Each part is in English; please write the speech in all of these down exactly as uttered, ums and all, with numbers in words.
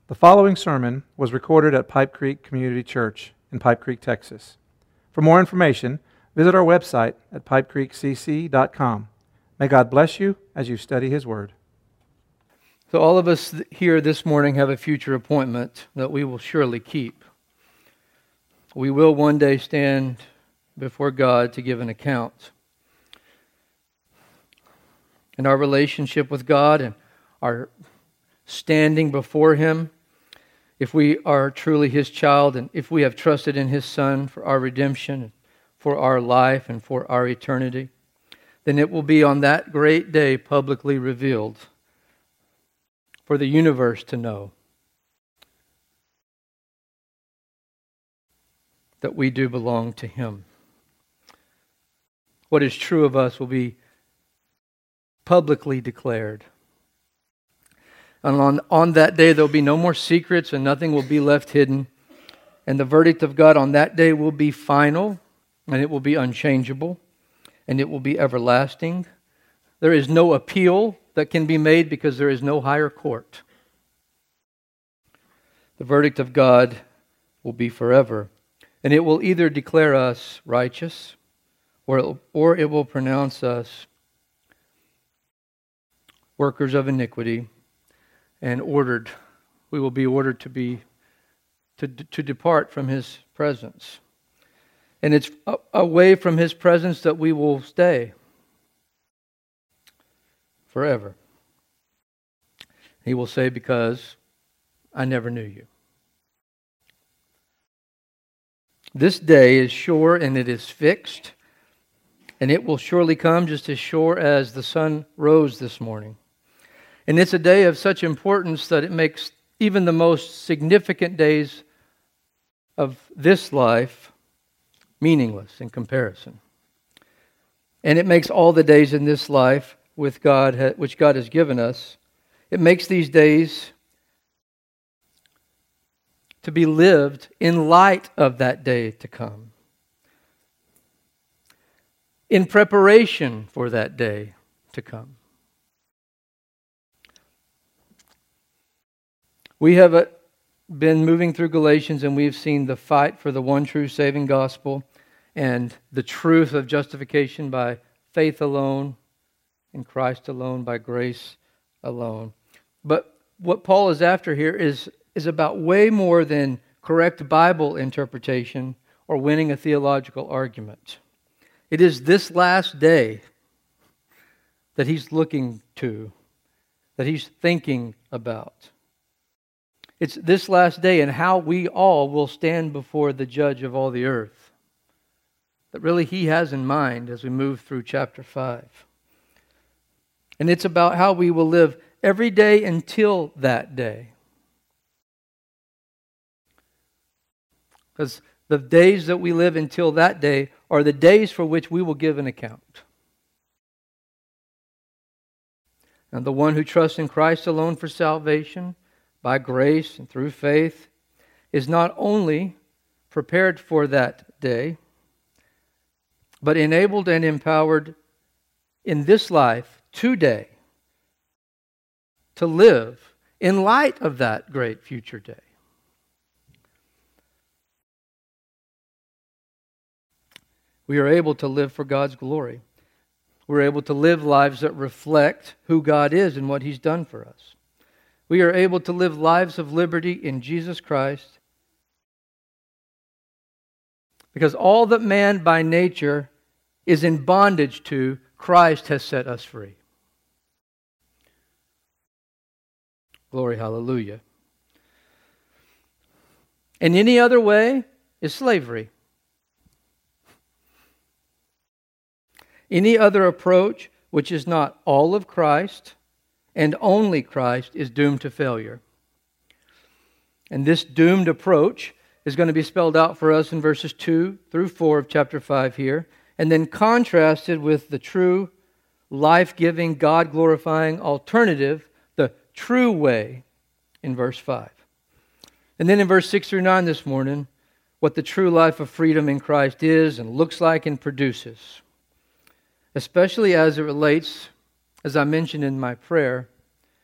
The following sermon was recorded at Pipe Creek Community Church in Pipe Creek, Texas. For more information, visit our website at pipe creek c c dot com. May God bless you as you study His Word. So all of us here this morning have a future appointment that we will surely keep. We will one day stand before God to give an account. And our relationship with God and our standing before Him, if we are truly His child and if we have trusted in His Son for our redemption, for our life and for our eternity, then it will be on that great day publicly revealed for the universe to know that we do belong to Him. What is true of us will be publicly declared. And on, on that day, there will be no more secrets and nothing will be left hidden. And the verdict of God on that day will be final, and it will be unchangeable, and it will be everlasting. There is no appeal that can be made because there is no higher court. The verdict of God will be forever, and it will either declare us righteous or it, or it will pronounce us workers of iniquity, and ordered, we will be ordered to be to, to depart from His presence. And it's away from His presence that we will stay forever. He will say, because I never knew you. This day is sure and it is fixed, and it will surely come just as sure as the sun rose this morning. And it's a day of such importance that it makes even the most significant days of this life meaningless in comparison. And it makes all the days in this life with God, which God has given us, it makes these days to be lived in light of that day to come, in preparation for that day to come. We have been moving through Galatians, and we've seen the fight for the one true saving gospel and the truth of justification by faith alone, in Christ alone, by grace alone. But what Paul is after here is, is about way more than correct Bible interpretation or winning a theological argument. It is this last day that he's looking to, that he's thinking about. It's this last day and how we all will stand before the judge of all the earth that really he has in mind as we move through chapter five. And it's about how we will live every day until that day. Because the days that we live until that day are the days for which we will give an account. And the one who trusts in Christ alone for salvation, by grace and through faith, is not only prepared for that day, but enabled and empowered in this life today to live in light of that great future day. We are able to live for God's glory. We're able to live lives that reflect who God is and what He's done for us. We are able to live lives of liberty in Jesus Christ because all that man by nature is in bondage to, Christ has set us free. Glory, hallelujah. And any other way is slavery. Any other approach which is not all of Christ and only Christ is doomed to failure. And this doomed approach is going to be spelled out for us in verses two through four of chapter five here, and then contrasted with the true, life-giving, God-glorifying alternative, the true way, in verse five. And then in verse six through nine this morning, what the true life of freedom in Christ is and looks like and produces, especially as it relates, as I mentioned in my prayer,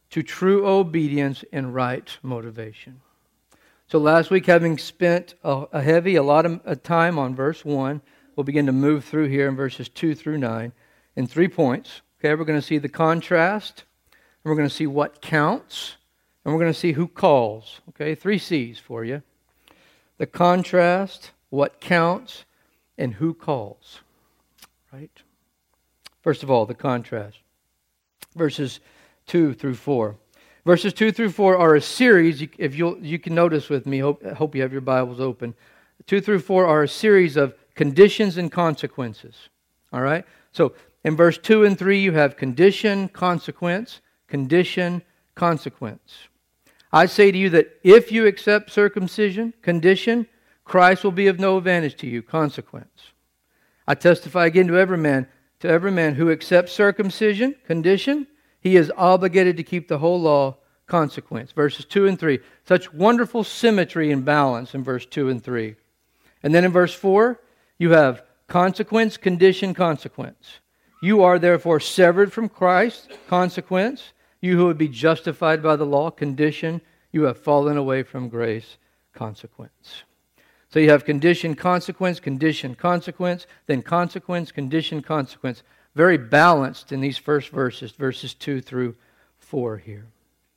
to true obedience and right motivation. So last week, having spent a, a heavy, a lot of time on verse one, we'll begin to move through here in verses two through nine in three points. Okay, we're going to see the contrast, and we're going to see what counts, and we're going to see who calls. Okay, three C's for you. The contrast, what counts, and who calls. Right? First of all, the contrast. Verses two through four. Verses two through four are a series, if you you can notice with me, hope, I hope you have your Bibles open. two through four are a series of conditions and consequences. All right? So in verse two and three, you have condition, consequence, condition, consequence. I say to you that if you accept circumcision, condition, Christ will be of no advantage to you, consequence. I testify again to every man, to every man who accepts circumcision, condition, he is obligated to keep the whole law, consequence. Verses two and three. Such wonderful symmetry and balance in verse two and three. And then in verse four, you have consequence, condition, consequence. You are therefore severed from Christ, consequence. You who would be justified by the law, condition. You have fallen away from grace, consequence. So you have condition, consequence, condition, consequence, then consequence, condition, consequence. Very balanced in these first verses, verses two through four here.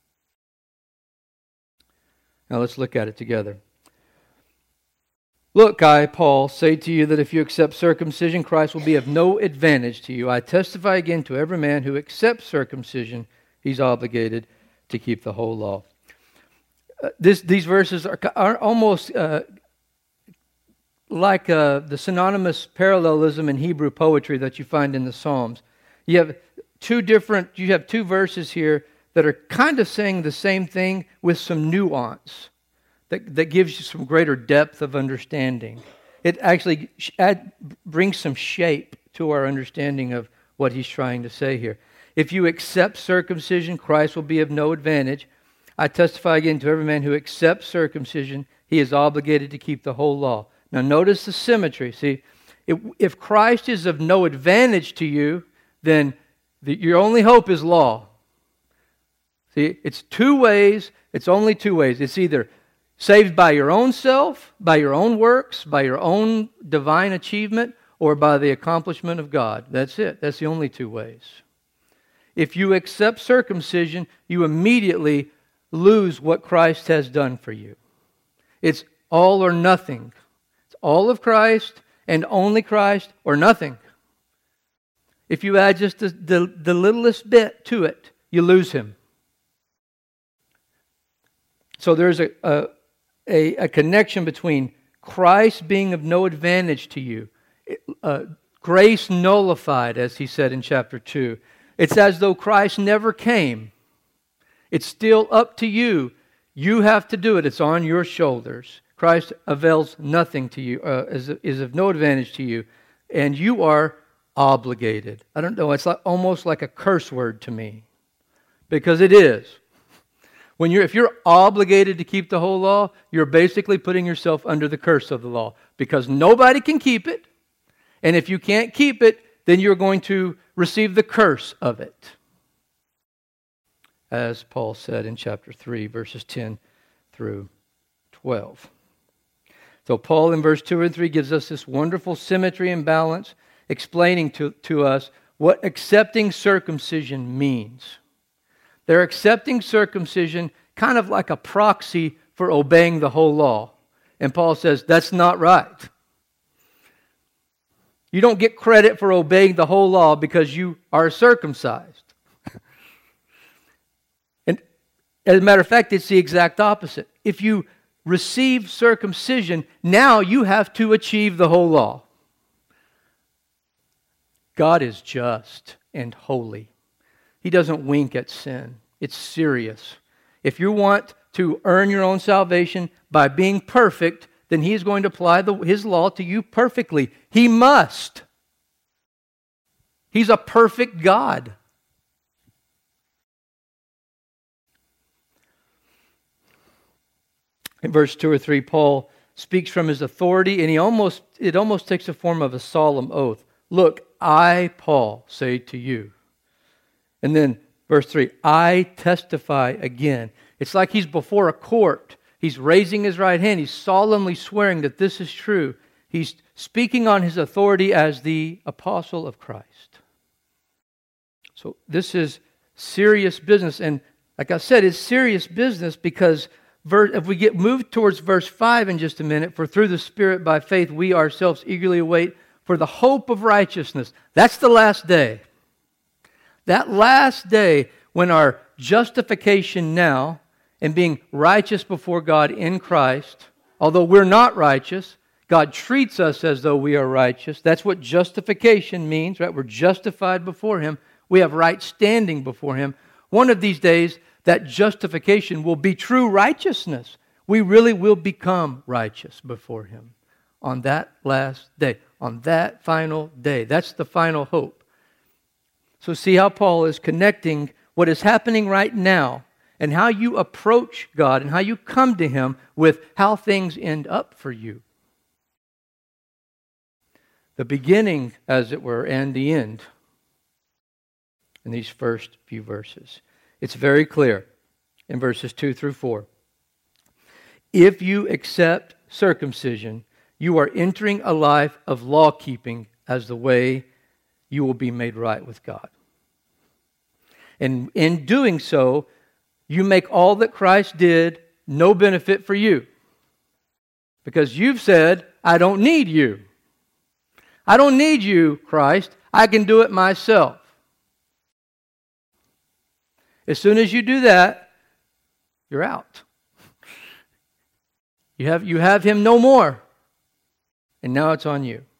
Now let's look at it together. Look, I, Paul, say to you that if you accept circumcision, Christ will be of no advantage to you. I testify again to every man who accepts circumcision, he's obligated to keep the whole law. Uh, this, these verses are, are almost uh, like uh, the synonymous parallelism in Hebrew poetry that you find in the Psalms. You have two different, you have two verses here that are kind of saying the same thing with some nuance that, that gives you some greater depth of understanding. It actually add, brings some shape to our understanding of what he's trying to say here. If you accept circumcision, Christ will be of no advantage. I testify again to every man who accepts circumcision, he is obligated to keep the whole law. Now notice the symmetry. See, if, if Christ is of no advantage to you, then the, your only hope is law. See, it's two ways. It's only two ways. It's either saved by your own self, by your own works, by your own divine achievement, or by the accomplishment of God. That's it. That's the only two ways. If you accept circumcision, you immediately lose what Christ has done for you. It's all or nothing. It's all of Christ and only Christ or nothing. If you add just the, the, the littlest bit to it, you lose Him. So there's a, a, a, a connection between Christ being of no advantage to you. Uh, grace nullified, as he said in chapter two. It's as though Christ never came. It's still up to you. You have to do it. It's on your shoulders. Christ avails nothing to you, uh, is, is of no advantage to you, and you are obligated. I don't know, it's like, almost like a curse word to me, because it is. When you're, if you're obligated to keep the whole law, you're basically putting yourself under the curse of the law, because nobody can keep it, and if you can't keep it, then you're going to receive the curse of it. As Paul said in chapter three, verses ten through twelve. So Paul in verse two and three gives us this wonderful symmetry and balance, explaining to, to us what accepting circumcision means. They're accepting circumcision kind of like a proxy for obeying the whole law. And Paul says, that's not right. You don't get credit for obeying the whole law because you are circumcised. And as a matter of fact, it's the exact opposite. If you receive circumcision, now you have to achieve the whole law. God is just and holy. He doesn't wink at sin. It's serious. If you want to earn your own salvation by being perfect, then He is going to apply the, His law to you perfectly. He must. He's a perfect God. In verse two or three, Paul speaks from his authority, and he almost it almost takes the form of a solemn oath. Look, I, Paul, say to you. And then Verse three, I testify again. It's like he's before a court. He's raising his right hand. He's solemnly swearing that this is true. He's speaking on his authority as the apostle of Christ. So this is serious business. And like I said, it's serious business because if we get moved towards verse five in just a minute, for through the Spirit by faith we ourselves eagerly await for the hope of righteousness. That's the last day. That last day when our justification now and being righteous before God in Christ, although we're not righteous, God treats us as though we are righteous. That's what justification means, right? We're justified before Him. We have right standing before Him. One of these days, that justification will be true righteousness. We really will become righteous before Him on that last day, on that final day. That's the final hope. So see how Paul is connecting what is happening right now and how you approach God and how you come to Him with how things end up for you. The beginning, as it were, and the end in these first few verses. It's very clear in verses two through four. If you accept circumcision, you are entering a life of law-keeping as the way you will be made right with God. And in doing so, you make all that Christ did no benefit for you. Because you've said, I don't need you. I don't need you, Christ. I can do it myself. As soon as you do that, you're out. You have, you have Him no more. And now it's on you.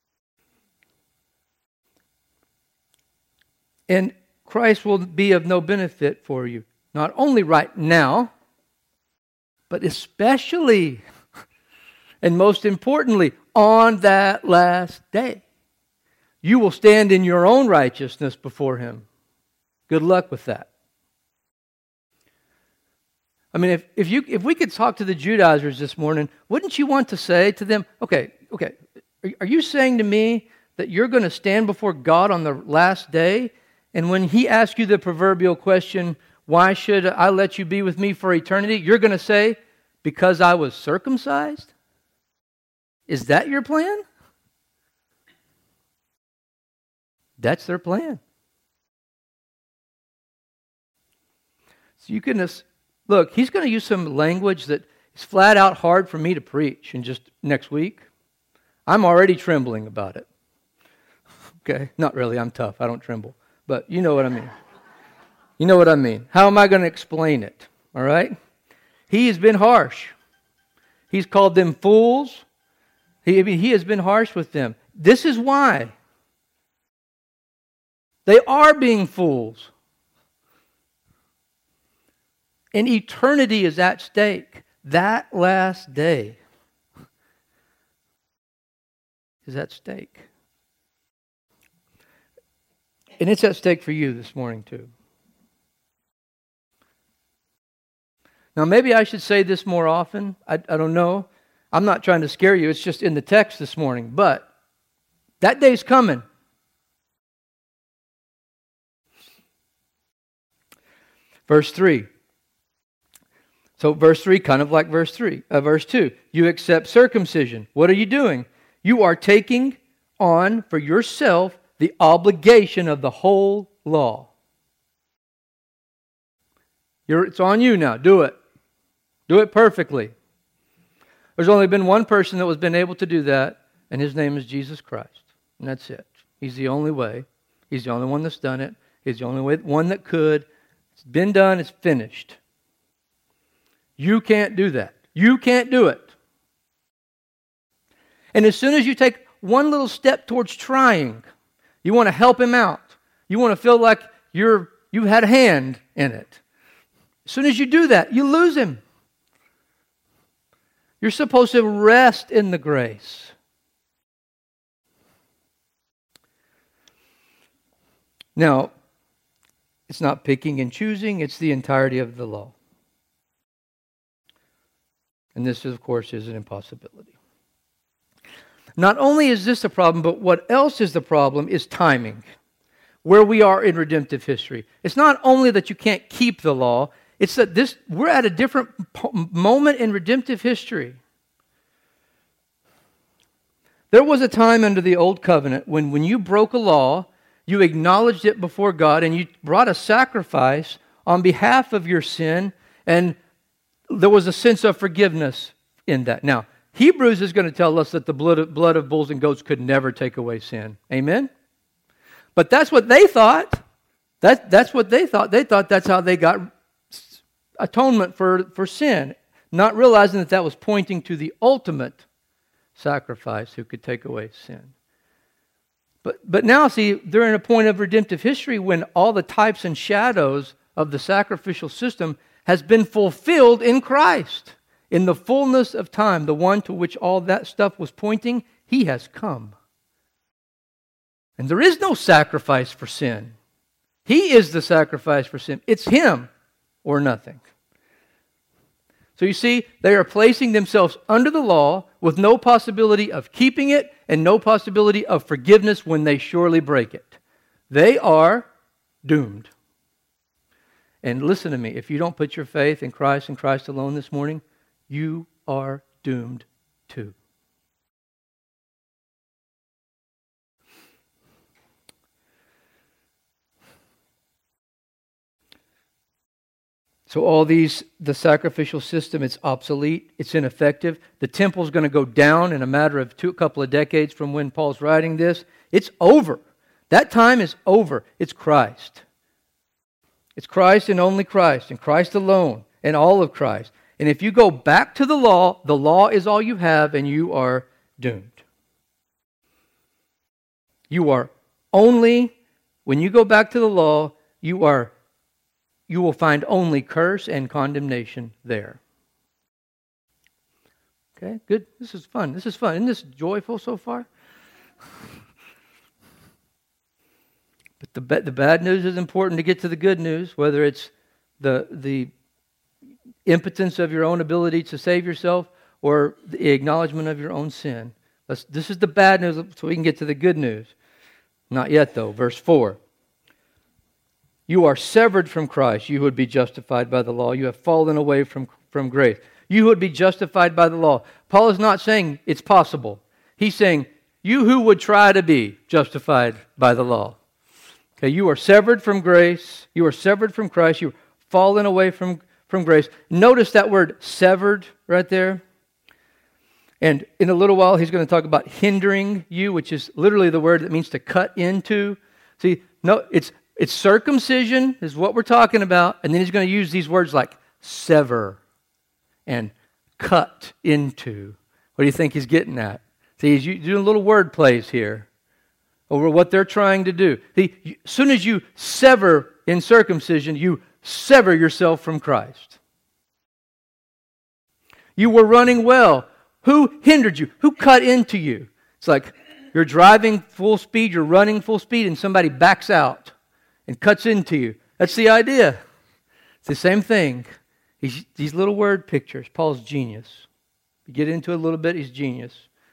And Christ will be of no benefit for you. Not only right now, but especially, and most importantly, on that last day. You will stand in your own righteousness before Him. Good luck with that. I mean, if, if you if we could talk to the Judaizers this morning, wouldn't you want to say to them, okay, okay, are, are you saying to me that you're going to stand before God on the last day, and when He asks you the proverbial question, why should I let you be with me for eternity, you're going to say, because I was circumcised? Is that your plan? That's their plan. So you can... Look, he's going to use some language that is flat out hard for me to preach in just next week. I'm already trembling about it. Okay? Not really, I'm tough. I don't tremble. But you know what I mean. You know what I mean. How am I going to explain it? All right? He has been harsh. He's called them fools. He, I mean, he has been harsh with them. This is why. They are being fools. And eternity is at stake. That last day is at stake. And it's at stake for you this morning too. Now maybe I should say this more often. I, I don't know. I'm not trying to scare you. It's just in the text this morning. But that day's coming. Verse three. So verse three, kind of like verse three, uh, verse two. You accept circumcision. What are you doing? You are taking on for yourself the obligation of the whole law. You're, it's on you now. Do it. Do it perfectly. There's only been one person that was been able to do that, and His name is Jesus Christ. And that's it. He's the only way. He's the only one that's done it. He's the only way, one that could. It's been done. It's finished. You can't do that. You can't do it. And as soon as you take one little step towards trying, you want to help him out. You want to feel like you're you had a hand in it. As soon as you do that, you lose him. You're supposed to rest in the grace. Now, it's not picking and choosing, it's the entirety of the law. And this, of course, is an impossibility. Not only is this a problem, but what else is the problem is timing. where we are in redemptive history. It's not only that you can't keep the law, it's that this we're at a different po- moment in redemptive history. There was a time under the Old Covenant when when you broke a law, you acknowledged it before God and you brought a sacrifice on behalf of your sin, and there was a sense of forgiveness in that. Now, Hebrews is going to tell us that the blood of, blood of bulls and goats could never take away sin. Amen? But that's what they thought. That, that's what they thought. They thought that's how they got atonement for, for sin, not realizing that that was pointing to the ultimate sacrifice who could take away sin. But, but now, see, they're in a point of redemptive history when all the types and shadows of the sacrificial system has been fulfilled in Christ. In the fullness of time, the one to which all that stuff was pointing, He has come. And there is no sacrifice for sin. He is the sacrifice for sin. It's Him or nothing. So you see, they are placing themselves under the law with no possibility of keeping it and no possibility of forgiveness when they surely break it. They are doomed. And listen to me, if you don't put your faith in Christ and Christ alone this morning, you are doomed too. So all these, the sacrificial system, it's obsolete, it's ineffective. The temple's going to go down in a matter of two, a couple of decades from when Paul's writing this. It's over. That time is over. It's Christ. It's Christ and only Christ, and Christ alone, and all of Christ. And if you go back to the law, the law is all you have, and you are doomed. You are only, when you go back to the law, you are you will find only curse and condemnation there. Okay, good. This is fun. This is fun. Isn't this joyful so far? But the ba- the bad news is important to get to the good news, whether it's the the impotence of your own ability to save yourself or the acknowledgement of your own sin. Let's, this is the bad news, so we can get to the good news. Not yet, though. Verse four. You are severed from Christ. You would be justified by the law. You have fallen away from, from grace. You would be justified by the law. Paul is not saying it's possible. He's saying, you who would try to be justified by the law. Okay, you are severed from grace. You are severed from Christ. You've fallen away from, from grace. Notice that word severed right there. And in a little while, he's going to talk about hindering you, which is literally the word that means to cut into. See, no, it's It's circumcision is what we're talking about. And then he's going to use these words like sever and cut into. What do you think he's getting at? See, he's doing little word plays here over what they're trying to do. See, as soon as you sever in circumcision, you sever yourself from Christ. You were running well. Who hindered you? Who cut into you? It's like you're driving full speed, you're running full speed, and somebody backs out and cuts into you. That's the idea. It's the same thing. He's, these little word pictures. Paul's genius. You get into it a little bit, he's genius.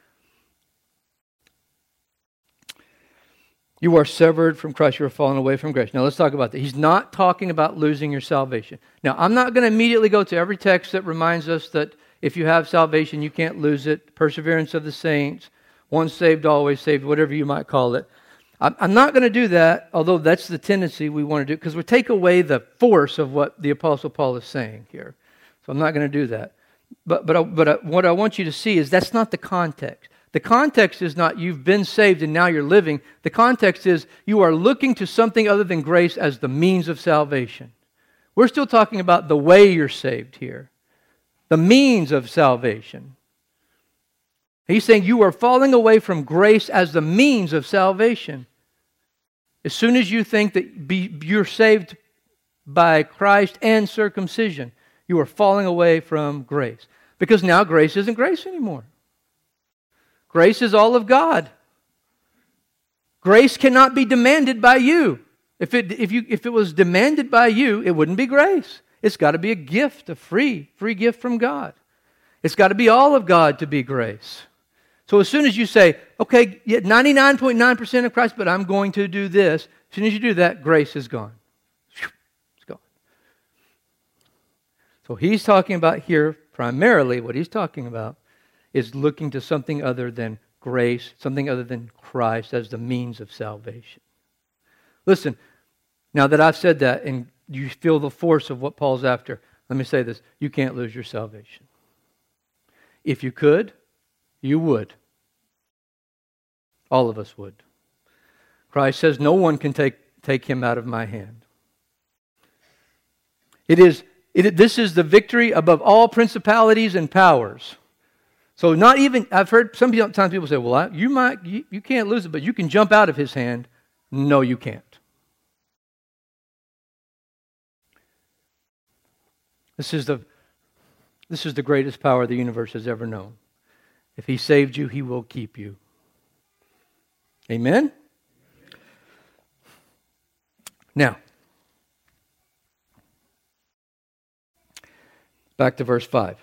You are severed from Christ. You are fallen away from grace. Now let's talk about that. He's not talking about losing your salvation. Now I'm not going to immediately go to every text that reminds us that if you have salvation, you can't lose it. Perseverance of the saints. Once saved, always saved. Whatever you might call it. I'm not going to do that, although that's the tendency we want to do, because we take away the force of what the Apostle Paul is saying here. So I'm not going to do that. But but but what I want you to see is that's not the context. The context is not you've been saved and now you're living. The context is you are looking to something other than grace as the means of salvation. We're still talking about the way you're saved here, the means of salvation. He's saying you are falling away from grace as the means of salvation. As soon as you think that be, you're saved by Christ and circumcision, you are falling away from grace. Because now grace isn't grace anymore. Grace is all of God. Grace cannot be demanded by you. If it, if you, if it was demanded by you, it wouldn't be grace. It's got to be a gift, a free, free gift from God. It's got to be all of God to be grace. So as soon as you say, okay, ninety-nine point nine percent of Christ, but I'm going to do this. As soon as you do that, grace is gone. It's gone. So he's talking about here, primarily what he's talking about is looking to something other than grace, something other than Christ as the means of salvation. Listen, now that I've said that and you feel the force of what Paul's after, let me say this. You can't lose your salvation. If you could, you would. All of us would. Christ says, no one can take, take him out of my hand. It is, it, this is the victory above all principalities and powers. So not even, I've heard sometimes people say, well, I, you might, you, you can't lose it, but you can jump out of his hand. No, you can't. This is the, this is the greatest power the universe has ever known. If he saved you, he will keep you. Amen? Now, back to verse five.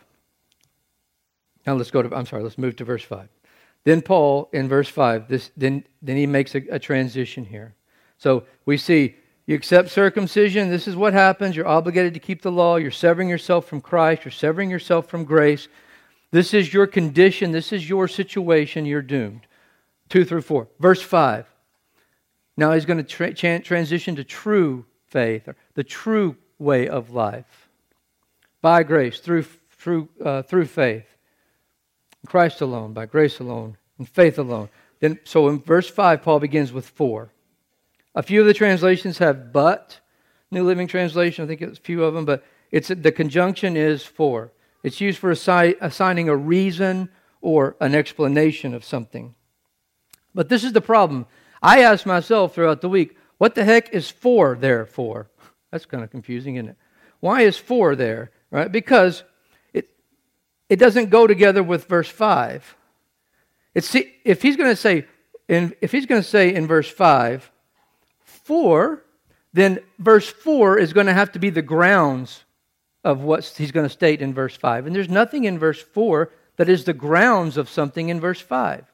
Now let's go to, I'm sorry, let's move to verse five. Then Paul, in verse five, this, then, then he makes a, a transition here. So we see, you accept circumcision, this is what happens. You're obligated to keep the law. You're severing yourself from Christ. You're severing yourself from grace. This is your condition. This is your situation. You're doomed. Two through four. Verse five. Now he's going to tra- tra- transition to true faith, or the true way of life. By grace, through, through, uh, through faith. Christ alone, by grace alone, and faith alone. Then, so in verse five, Paul begins with for. A few of the translations have but. New Living Translation, I think it's a few of them, but it's the conjunction is for. It's used for assi- assigning a reason or an explanation of something. But this is the problem. I asked myself throughout the week, what the heck is for there for? That's kind of confusing, isn't it? Why is for there? Right? Because it it doesn't go together with verse five. It's if he's going to say in if he's going to say in verse five, for, then verse four is going to have to be the grounds of what he's going to state in verse five. And there's nothing in verse four that is the grounds of something in verse five.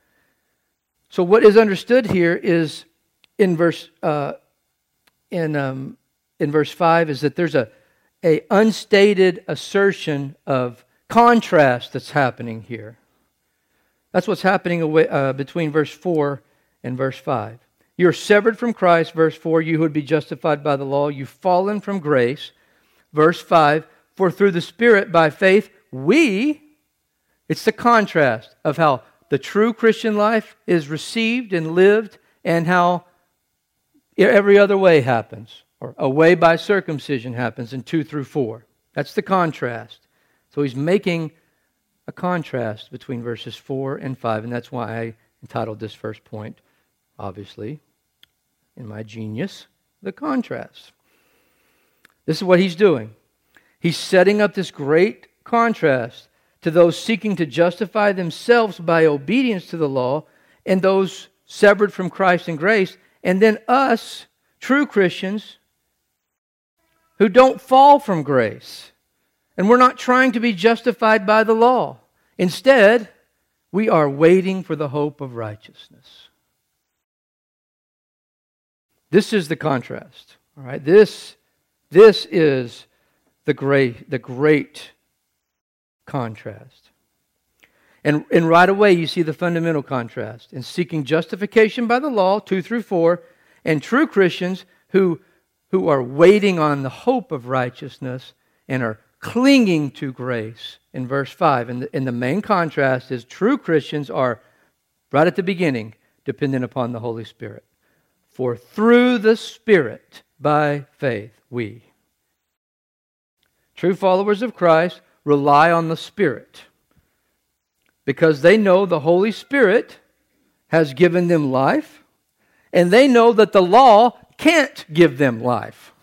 So what is understood here is in verse uh, in um, in verse five is that there's a a unstated assertion of contrast that's happening here. That's what's happening away, uh, between verse four and verse five. You're severed from Christ, verse four, you would be justified by the law. You've fallen from grace, verse five. For through the Spirit, by faith, we, it's the contrast of how the true Christian life is received and lived and how every other way happens, or a way by circumcision happens in two through four. That's the contrast. So he's making a contrast between verses four and five, and that's why I entitled this first point, obviously, in my genius, the contrast. This is what he's doing. He's setting up this great contrast to those seeking to justify themselves by obedience to the law and those severed from Christ and grace, and then us, true Christians, who don't fall from grace. And we're not trying to be justified by the law. Instead, we are waiting for the hope of righteousness. This is the contrast. All right, this, this is the great, the great contrast. And, and right away you see the fundamental contrast in seeking justification by the law, two through four, and true Christians who, who are waiting on the hope of righteousness and are clinging to grace in verse five. And the, and the main contrast is true Christians are, right at the beginning, dependent upon the Holy Spirit. For through the Spirit, by faith, we. True followers of Christ rely on the Spirit because they know the Holy Spirit has given them life, and they know that the law can't give them life.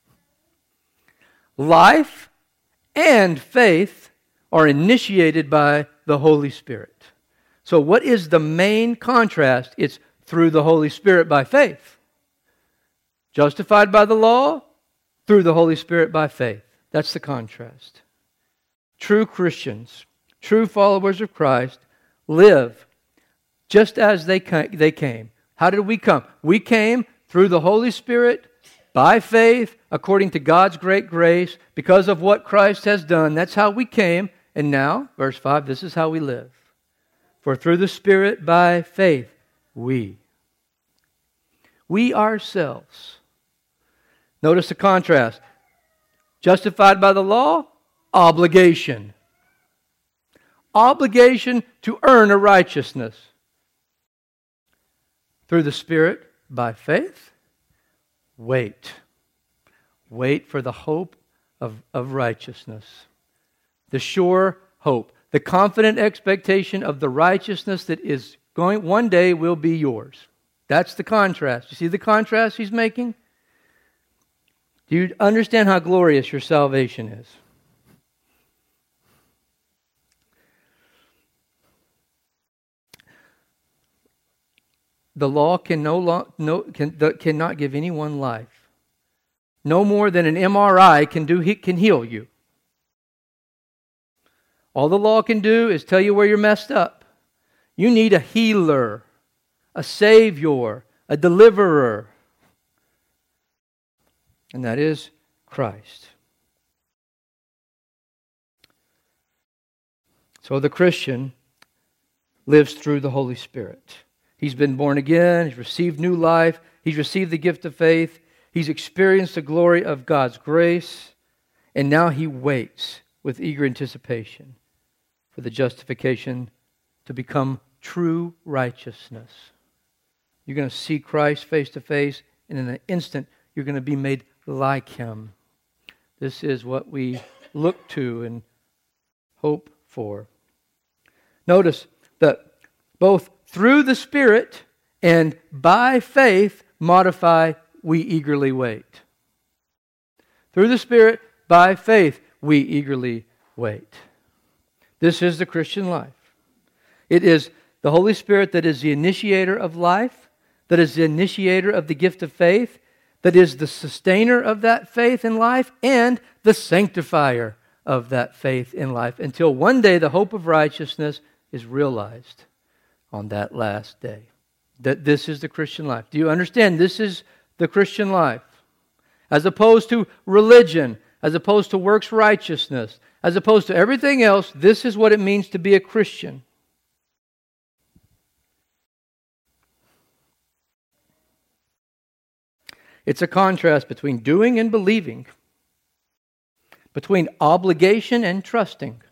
Life and faith are initiated by the Holy Spirit. So what is the main contrast? It's through the Holy Spirit by faith. Justified by the law, through the Holy Spirit by faith. That's the contrast. True Christians, true followers of Christ, live just as they came. How did we come? We came through the Holy Spirit, by faith, according to God's great grace, because of what Christ has done. That's how we came. And now, verse five, this is how we live. For through the Spirit, by faith, we. We ourselves. Notice the contrast. Justified by the law, obligation. Obligation to earn a righteousness. Through the Spirit, by faith, wait. Wait for the hope of, of righteousness. The sure hope. The confident expectation of the righteousness that is going, one day will be yours. That's the contrast. You see the contrast he's making? Do you understand how glorious your salvation is? The law can no lo- no, can, the, cannot give anyone life. No more than an M R I can do can heal you. All the law can do is tell you where you're messed up. You need a healer, a savior, a deliverer. And that is Christ. So the Christian lives through the Holy Spirit. He's been born again. He's received new life. He's received the gift of faith. He's experienced the glory of God's grace. And now he waits with eager anticipation for the justification to become true righteousness. You're going to see Christ face to face, and in an instant, you're going to be made like Him. This is what we look to and hope for. Notice that both through the Spirit and by faith modify, we eagerly wait. Through the Spirit, by faith, we eagerly wait. This is the Christian life. It is the Holy Spirit that is the initiator of life, that is the initiator of the gift of faith, that is the sustainer of that faith in life, and the sanctifier of that faith in life, until one day the hope of righteousness is realized on that last day. That this is the Christian life. Do you understand? This is the Christian life. As opposed to religion, as opposed to works righteousness, as opposed to everything else, this is what it means to be a Christian. It's a contrast between doing and believing, between obligation and trusting.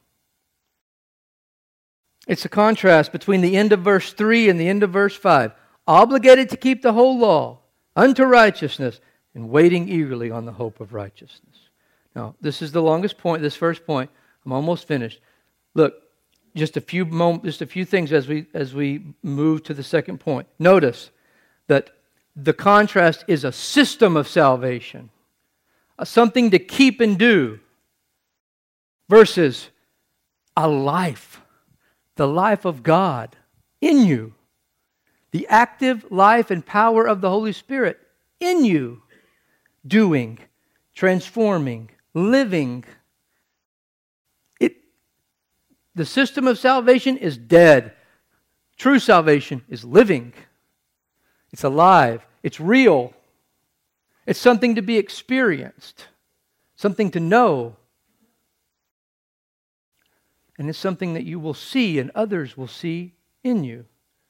It's a contrast between the end of verse three and the end of verse five. Obligated to keep the whole law unto righteousness and waiting eagerly on the hope of righteousness. Now, this is the longest point, this first point. I'm almost finished. Look, just a few moments, just a few things as we as we move to the second point. Notice that the contrast is a system of salvation, something to keep and do, versus a life, the life of God in you, the active life and power of the Holy Spirit in you, doing, transforming, living. It, the system of salvation is dead. True salvation is living. It's alive. It's real. It's something to be experienced, something to know. And it's something that you will see and others will see in you.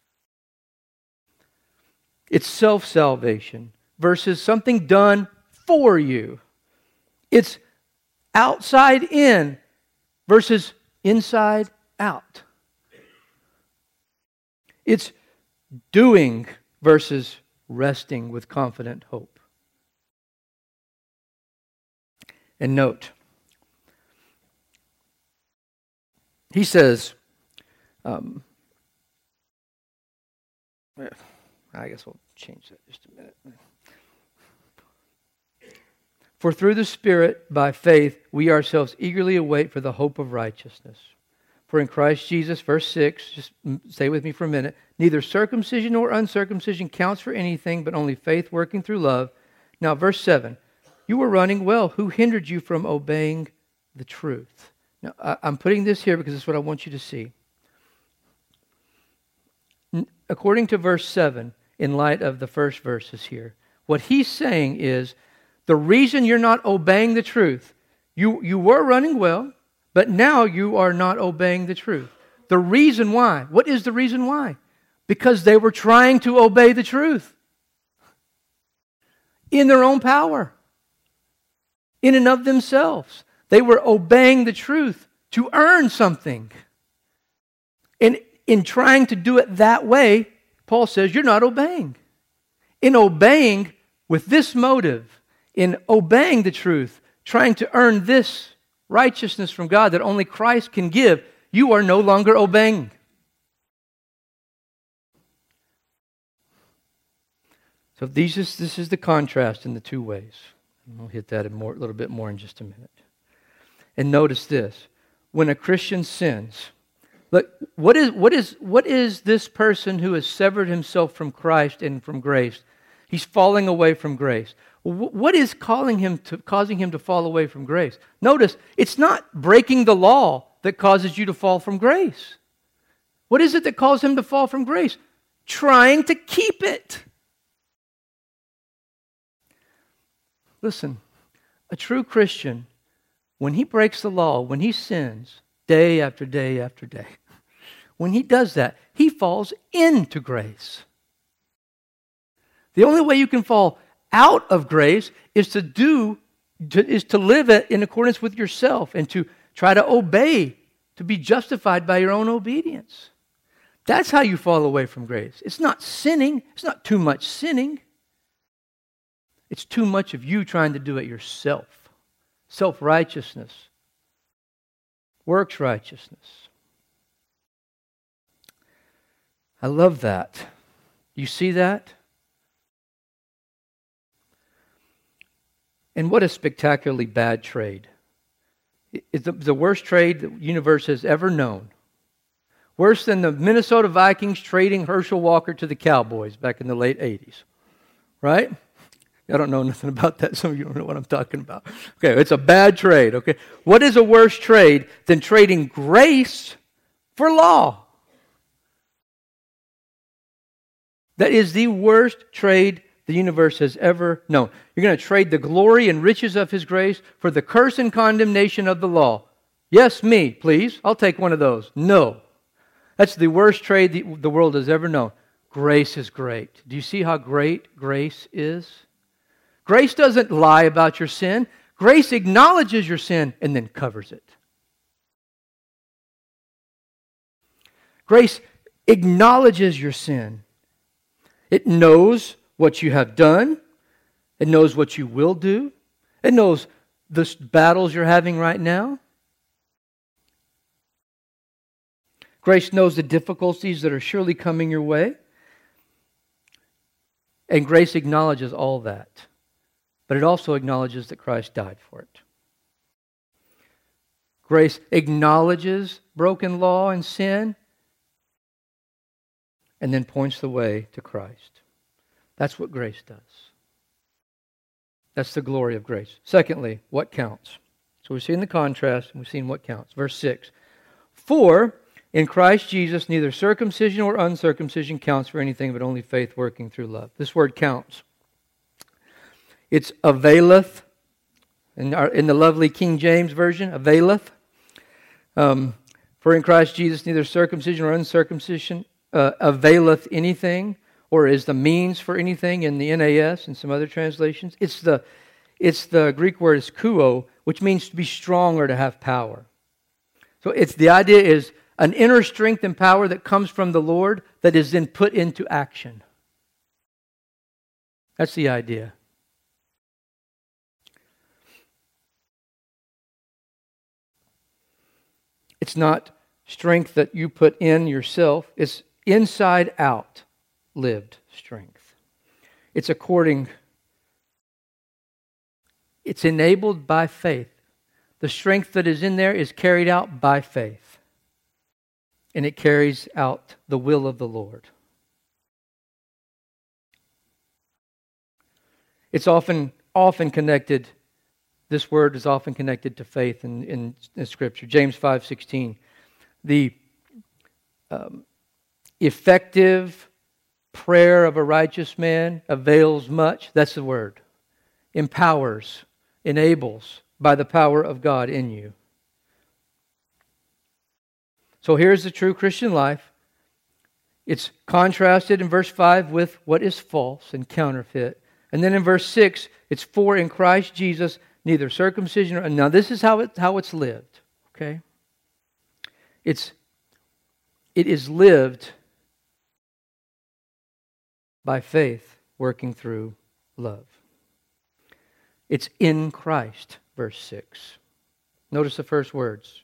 It's self-salvation versus something done for you. It's outside in versus inside out. It's doing versus resting with confident hope. And note, he says, um, I guess we'll change that just a minute. For through the Spirit, by faith, we ourselves eagerly await for the hope of righteousness. For in Christ Jesus, verse six, just stay with me for a minute, neither circumcision nor uncircumcision counts for anything, but only faith working through love. Now, verse seven, you were running well. Who hindered you from obeying the truth? Now, I'm putting this here because this is what I want you to see. According to verse seven, in light of the first verses here, What he's saying is, the reason you're not obeying the truth, you, you were running well, but now you are not obeying the truth. The reason why, what is the reason why? Because they were trying to obey the truth in their own power, in and of themselves. They were obeying the truth to earn something. And in trying to do it that way, Paul says, you're not obeying. In obeying with this motive, in obeying the truth, trying to earn this righteousness from God that only Christ can give, you are no longer obeying. So these is, this is the contrast in the two ways. I'll hit that a more, little bit more in just a minute. And notice this. When a Christian sins, look, what is, what is, what is this person who has severed himself from Christ and from grace? He's falling away from grace. What is calling him to, causing him to fall away from grace? Notice, it's not breaking the law that causes you to fall from grace. What is it that causes him to fall from grace? Trying to keep it. Listen, a true Christian, when he breaks the law, when he sins, day after day after day, when he does that, he falls into grace. The only way you can fall out of grace is to do, to, is to live it in accordance with yourself and to try to obey, to be justified by your own obedience. That's how you fall away from grace. It's not sinning. It's not too much sinning. It's too much of you trying to do it yourself. Self-righteousness. Works righteousness. I love that. You see that? And what a spectacularly bad trade. It's the, the worst trade the universe has ever known. Worse than the Minnesota Vikings trading Herschel Walker to the Cowboys back in the late eighties. Right? I don't know nothing about that. Some of you don't know what I'm talking about. Okay, it's a bad trade. Okay, what is a worse trade than trading grace for law? That is the worst trade the universe has ever known. You're going to trade the glory and riches of His grace for the curse and condemnation of the law. Yes, me, please. I'll take one of those. No. That's the worst trade the, the world has ever known. Grace is great. Do you see how great grace is? Grace doesn't lie about your sin. Grace acknowledges your sin and then covers it. Grace acknowledges your sin. It knows what you have done. It knows what you will do. It knows the battles you're having right now. Grace knows the difficulties that are surely coming your way. And grace acknowledges all that. But it also acknowledges that Christ died for it. Grace acknowledges broken law and sin and then points the way to Christ. That's what grace does. That's the glory of grace. Secondly, what counts? So we've seen the contrast and we've seen what counts. Verse six. For in Christ Jesus neither circumcision or uncircumcision counts for anything but only faith working through love. This word counts. It's availeth, in, our, in the lovely King James Version, availeth. Um, for in Christ Jesus neither circumcision or uncircumcision uh, availeth anything, or is the means for anything in the N A S and some other translations. It's the, it's the Greek word is kuo, which means to be strong or to have power. So it's the idea is an inner strength and power that comes from the Lord that is then put into action. That's the idea. It's not strength that you put in yourself. It's inside out lived strength. It's according, it's enabled by faith. The strength that is in there is carried out by faith. And it carries out the will of the Lord. It's often, often connected. This word is often connected to faith in, in, in Scripture. James five sixteen. The um, effective, prayer of a righteous man avails much. That's the word. Empowers, enables by the power of God in you. So here's the true Christian life. It's contrasted in verse five with what is false and counterfeit. And then in verse six, it's for in Christ Jesus, neither circumcision or... Now this is how, it, how it's lived. Okay? It's, it is lived by faith working through love. It's in Christ, verse six. Notice the first words.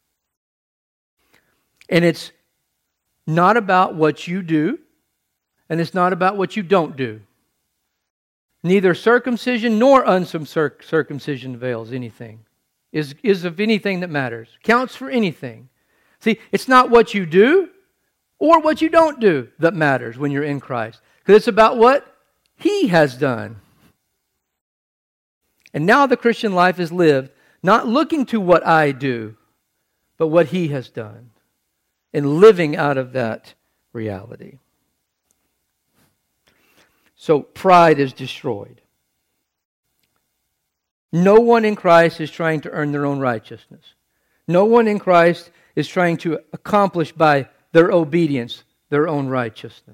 And it's not about what you do, and it's not about what you don't do. Neither circumcision nor uncircumcision avails anything, is, is of anything that matters, counts for anything. See, it's not what you do or what you don't do that matters when you're in Christ, because it's about what He has done. And now the Christian life is lived not looking to what I do, but what He has done, and living out of that reality. So pride is destroyed. No one in Christ is trying to earn their own righteousness. No one in Christ is trying to accomplish by their obedience their own righteousness.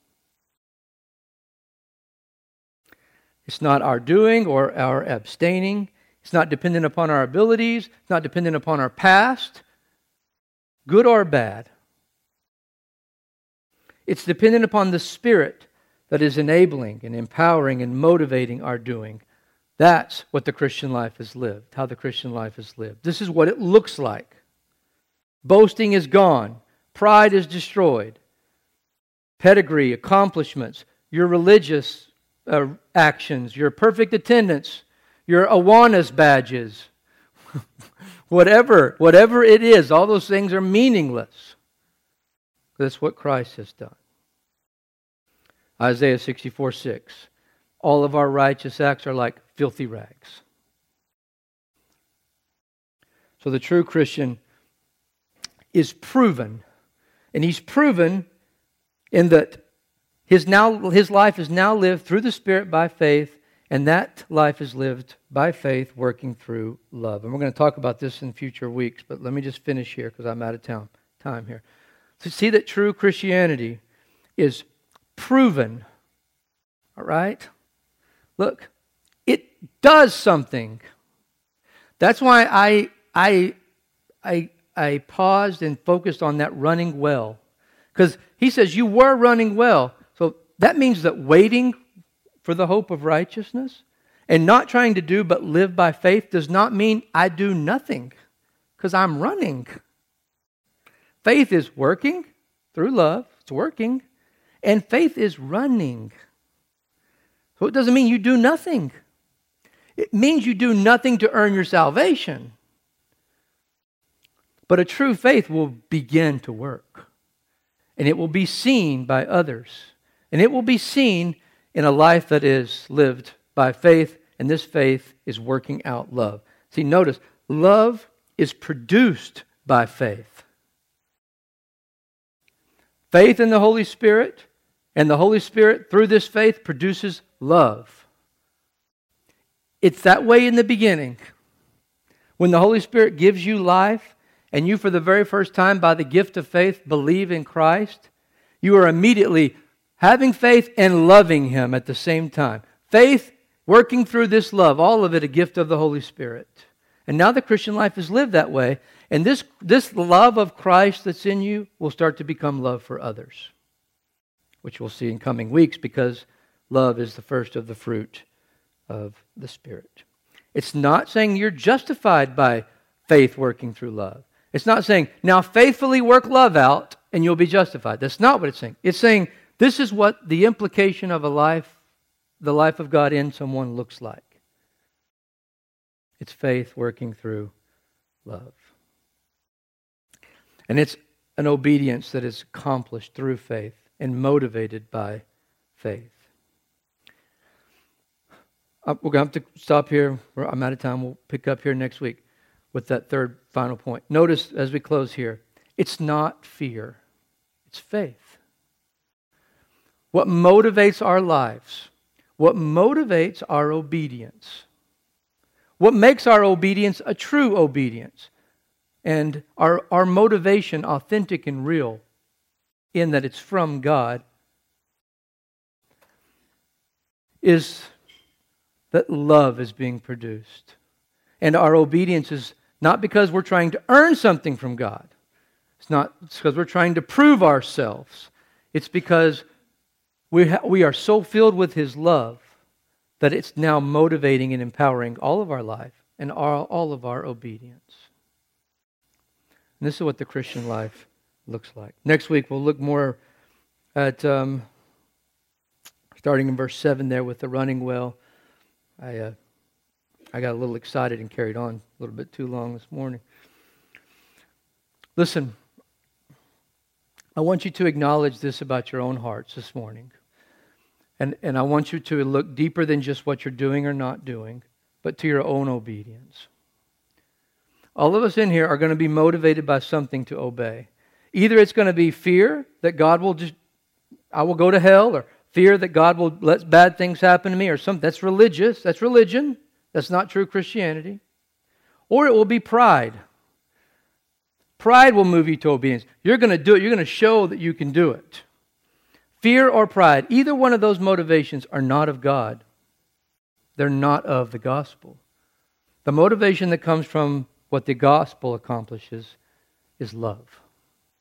It's not our doing or our abstaining. It's not dependent upon our abilities. It's not dependent upon our past, good or bad. It's dependent upon the Spirit that is enabling and empowering and motivating our doing. That's what the Christian life is lived, how the Christian life is lived. This is what it looks like. Boasting is gone. Pride is destroyed. Pedigree, accomplishments, your religious uh, actions, your perfect attendance, your Awanas badges, whatever, whatever it is, all those things are meaningless. That's what Christ has done. Isaiah sixty-four six. All of our righteous acts are like filthy rags. So the true Christian is proven. And he's proven in that his, now, his life is now lived through the Spirit by faith, and that life is lived by faith working through love. And we're going to talk about this in future weeks, but let me just finish here because I'm out of town, time here. To see that true Christianity is proven, all right? Look, it does something. That's why I I I I paused and focused on that running well. Because he says you were running well. So that means that waiting for the hope of righteousness and not trying to do but live by faith does not mean I do nothing because I'm running. Faith is working through love. It's working. And faith is running. So it doesn't mean you do nothing. It means you do nothing to earn your salvation. But a true faith will begin to work. And it will be seen by others. And it will be seen in a life that is lived by faith. And this faith is working out love. See, notice, love is produced by faith. Faith in the Holy Spirit, and the Holy Spirit, through this faith, produces love. It's that way in the beginning. When the Holy Spirit gives you life, and you for the very first time, by the gift of faith, believe in Christ, you are immediately having faith and loving Him at the same time. Faith working through this love, all of it a gift of the Holy Spirit. And now the Christian life is lived that way. And this, this love of Christ that's in you will start to become love for others, which we'll see in coming weeks, because love is the first of the fruit of the Spirit. It's not saying you're justified by faith working through love. It's not saying, now faithfully work love out and you'll be justified. That's not what it's saying. It's saying this is what the implication of a life, the life of God in someone looks like. It's faith working through love. And it's an obedience that is accomplished through faith and motivated by faith. Uh, we're going to have to stop here. I'm out of time. We'll pick up here next week with that third final point. Notice as we close here, it's not fear. It's faith. what motivates our lives, what motivates our obedience, what makes our obedience a true obedience, and our, our motivation authentic and real in that it's from God, is that love is being produced. And our obedience is not because we're trying to earn something from God. It's not it's because we're trying to prove ourselves. It's because we, ha- we are so filled with His love that it's now motivating and empowering all of our life and all, all of our obedience. And this is what the Christian life looks like. Next week we'll look more at, um, starting in verse seven there with the running well. I uh, I got a little excited and carried on a little bit too long this morning. Listen, I want you to acknowledge this about your own hearts this morning. And, and I want you to look deeper than just what you're doing or not doing, but to your own obedience. All of us in here are going to be motivated by something to obey. Either it's going to be fear that God will just, I will go to hell, or fear that God will let bad things happen to me, or something. That's religious. That's religion. That's not true Christianity. Or it will be pride. Pride will move you to obedience. You're going to do it. You're going to show that you can do it. Fear or pride, either one of those motivations are not of God. They're not of the gospel. The motivation that comes from what the gospel accomplishes is love.